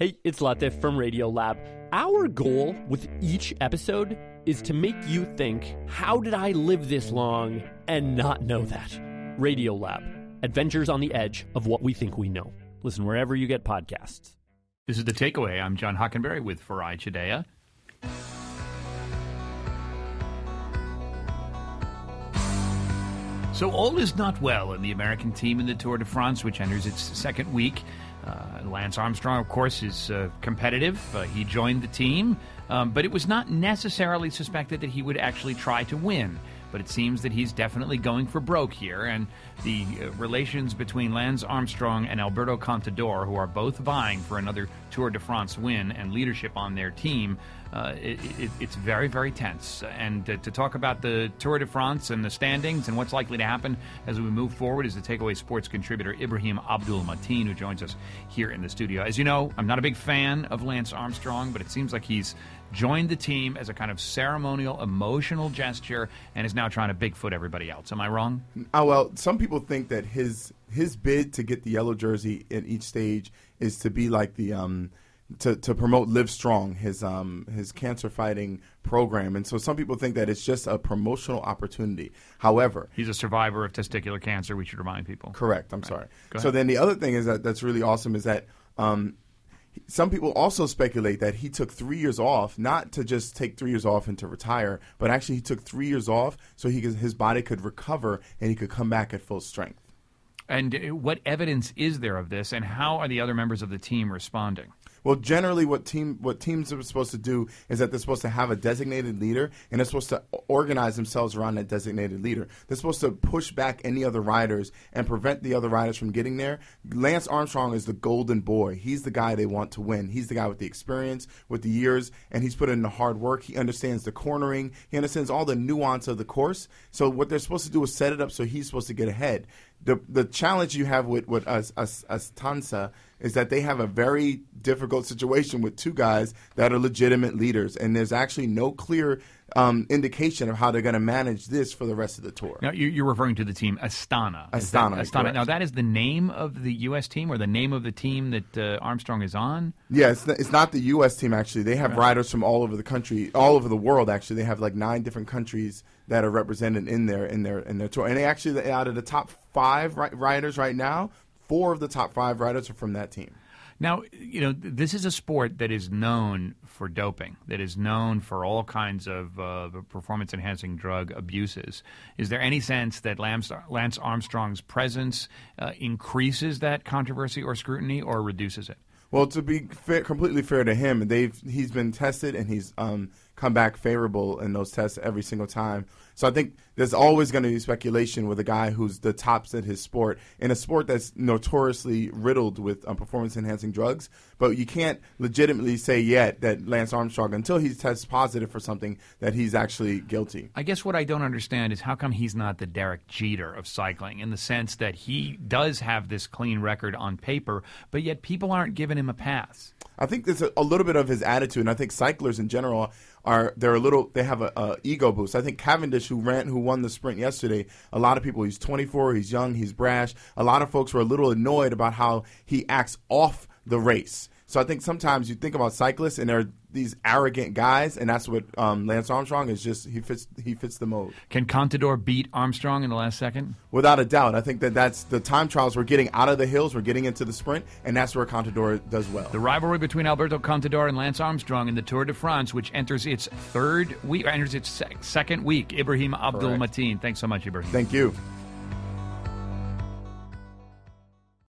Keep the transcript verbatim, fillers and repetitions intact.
Hey, it's Latif from Radiolab. Our goal with each episode is to make you think, how did I live this long and not know that? Radiolab, adventures on the edge of what we think we know. Listen wherever you get podcasts. This is The Takeaway. I'm John Hockenberry with Farai Chideya. So all is not well in the American team in the Tour de France, which enters its second week. Uh, Lance Armstrong, of course, is uh, competitive. Uh, he joined the team, um, but it was not necessarily suspected that he would actually try to win. But it seems that he's definitely going for broke here, and the uh, relations between Lance Armstrong and Alberto Contador, who are both vying for another Tour de France win and leadership on their team, uh, it, it, it's very, very tense. And uh, to talk about the Tour de France and the standings and what's likely to happen as we move forward is the Takeaway Sports contributor Ibrahim Abdul-Mateen, who joins us here in the studio. As you know, I'm not a big fan of Lance Armstrong, but it seems like he's joined the team as a kind of ceremonial, emotional gesture and is now trying to Bigfoot everybody else. Am I wrong? Oh, well, some people think that his his bid to get the yellow jersey at each stage is to be like the um to, to promote Live Strong, his um his cancer fighting program. And so some people think that it's just a promotional opportunity. However, he's a survivor of testicular cancer, we should remind people. Correct. I'm right. sorry. Go So ahead. then the other thing is that that's really awesome is that um some people also speculate that he took three years off, not to just take three years off and to retire, but actually he took three years off so he could, his body could recover and he could come back at full strength. And what evidence is there of this, and how are the other members of the team responding? Well, generally, what team what teams are supposed to do is that they're supposed to have a designated leader, and they're supposed to organize themselves around that designated leader. They're supposed to push back any other riders and prevent the other riders from getting there. Lance Armstrong is the golden boy. He's the guy they want to win. He's the guy with the experience, with the years, and he's put in the hard work. He understands the cornering. He understands all the nuance of the course. So what they're supposed to do is set it up so he's supposed to get ahead. The the challenge you have with, with us, us, Astansa is that they have a very difficult situation with two guys that are legitimate leaders, and there's actually no clear um, indication of how they're going to manage this for the rest of the tour. Now, you- you're referring to the team Astana. Is Astana, that- Astana. correct. Now, that is the name of the U S team, or the name of the team that uh, Armstrong is on? Yeah, it's, it's not the U S team, actually. They have Right. riders from all over the country, all over the world, actually. They have like nine different countries that are represented in their in their in their tour. And they actually, out of the top five ri- riders right now, four of the top five riders are from that team. Now, you know, th- this is a sport that is known for doping, that is known for all kinds of uh, performance-enhancing drug abuses. Is there any sense that Lance, Lance Armstrong's presence uh, increases that controversy or scrutiny, or reduces it? Well, to be fair, completely fair to him, they've he's been tested and he's um, come back favorable in those tests every single time. So I think there's always going to be speculation with a guy who's the tops at his sport, in a sport that's notoriously riddled with um, performance-enhancing drugs. But you can't legitimately say yet that Lance Armstrong, until he tests positive for something, that he's actually guilty. I guess what I don't understand is how come he's not the Derek Jeter of cycling, in the sense that he does have this clean record on paper, but yet people aren't giving him a pass. I think there's a, a little bit of his attitude, and I think cyclers in general are they're a little they have a, a ego boost. I think Cavendish, who ran who won the sprint yesterday, a lot of people, he's twenty-four, he's young, he's brash. A lot of folks were a little annoyed about how he acts off the race. So I think sometimes you think about cyclists and they're these arrogant guys, and that's what um, Lance Armstrong is. Just he fits he fits the mold. Can Contador beat Armstrong in the last second? Without a doubt. I think that that's the time trials. We're getting out of the hills, we're getting into the sprint, and that's where Contador does well. The rivalry between Alberto Contador and Lance Armstrong in the Tour de France, which enters its third week, enters its sec- second week. Ibrahim Abdul-Mateen. Thanks so much, Ibrahim. Thank you.